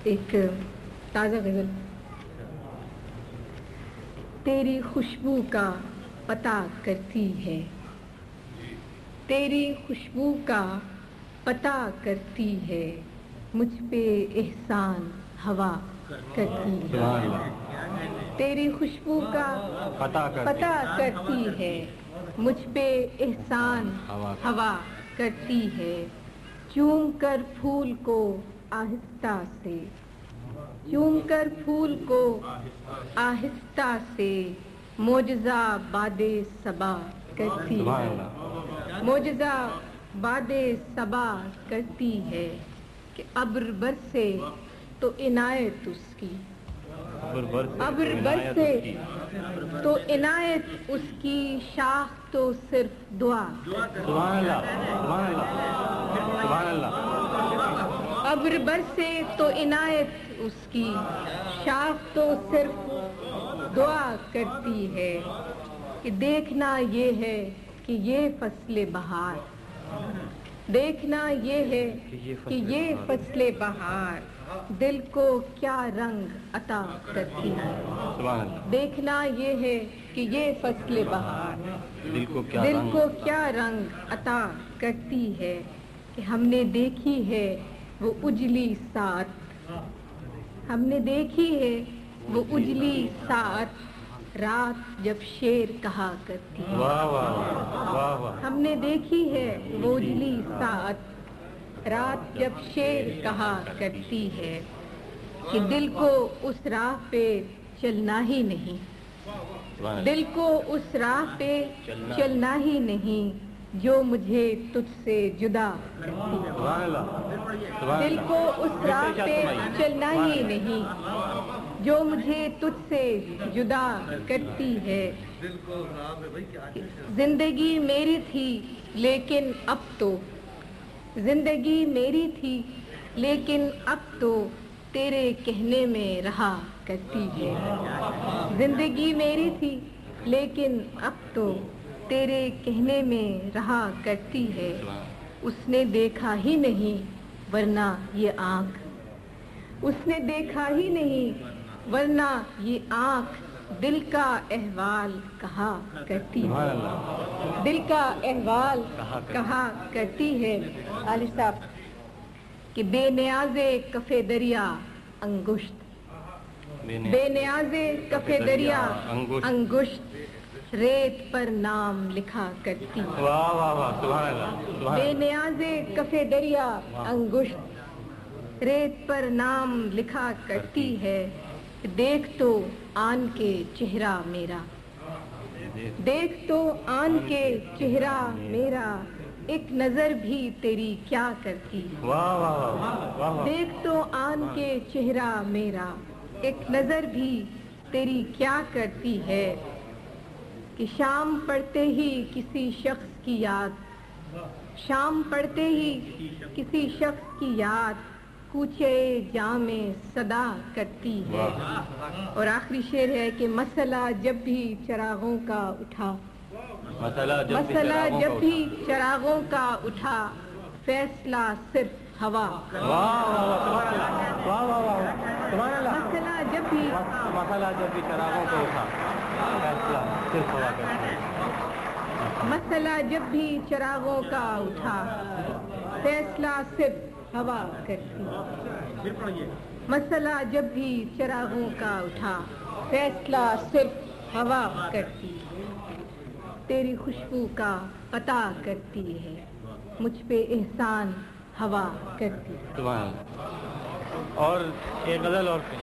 ایک تازہ غزل. تیری خوشبو کا پتہ کرتی ہے، تیری خوشبو کا پتہ کرتی ہے، مجھ پہ احسان ہوا کرتی ہے. تیری خوشبو کا پتہ کرتی ہے، مجھ پہ احسان ہوا کرتی ہے. چوم کر پھول کو آہستہ سے، چوم کر پھول کو آہستہ سے، معجزہ باد صبا کرتی ہے. معجزہ باد صبا کرتی ہے کہ ابر برسے تو عنایت اس کی، ابر برسے تو عنایت اس کی، شاخ تو صرف دعا. سبحان اللہ سبحان اللہ سبحان اللہ. ابر برسے تو عنایت اس کی، شاخ تو صرف دعا کرتی ہے. کہ دیکھنا یہ ہے کہ یہ فصل بہار، دیکھنا یہ ہے کہ یہ فصل بہار دل کو کیا رنگ عطا کرتی ہے. دیکھنا یہ ہے کہ یہ فصل بہار دل کو کیا رنگ عطا کرتی ہے. کہ ہم نے دیکھی ہے وہ اجلی ساعت، ہم نے دیکھی ہے وہ اجلی ساعت، رات جب شیر کہا کرتی ہے. ہم نے دیکھی ہے وہ اجلی ساعت، رات جب شیر کہا کرتی ہے. کہ دل کو اس راہ پہ چلنا ہی نہیں، دل کو اس راہ پہ چلنا ہی نہیں جو مجھے تجھ سے جدا کرتی ہے. دل کو اس راہ پہ چلنا ہی نہیں جو مجھے تجھ سے جدا کرتی ہے. زندگی میری تھی لیکن اب تو، زندگی میری تھی لیکن اب تو تیرے کہنے میں رہا کرتی ہے. زندگی میری تھی لیکن اب تو تیرے کہنے میں رہا کرتی ہے. اس نے دیکھا ہی نہیں ورنہ یہ آنکھ، اس نے دیکھا ہی نہیں ورنہ یہ آنکھ دل کا احوال کہا کرتی ہے. دل کا احوال کہا کرتی ہے. عالم صاحب کہ بے نیاز کف دریا انگشت، بے نیاز کف دریا انگشت، ریت پر نام لکھا کرتی. بے نیاز کف دریا انگشت، ریت پر نام لکھا کرتی ہے. دیکھ تو آن کے چہرہ میرا، دیکھ تو آن کے چہرہ میرا، ایک نظر بھی تیری کیا کرتی. دیکھ تو آن کے چہرہ میرا، ایک نظر بھی تیری کیا کرتی ہے. کہ شام پڑتے ہی کسی شخص کی یاد، شام پڑتے ہی کسی شخص کی یاد کوچے جام صدا کرتی ہے. اور آخری شعر ہے کہ مسئلہ جب بھی چراغوں کا اٹھا، مسئلہ جب بھی چراغوں کا اٹھا، فیصلہ صرف ہوا. مسئلہ جب بھی چراغوں کو اٹھا، فیصلہ صرف ہوا کرتی ہے. مسئلہ جب بھی چراغوں کا اٹھا، فیصلہ صرف ہوا کرتی. مسئلہ جب بھی چراغوں کا اٹھا، فیصلہ صرف ہوا کرتی. تیری خوشبو کا پتہ کرتی ہے، مجھ پہ احسان ہوا کرتی. اور ایک غزل اور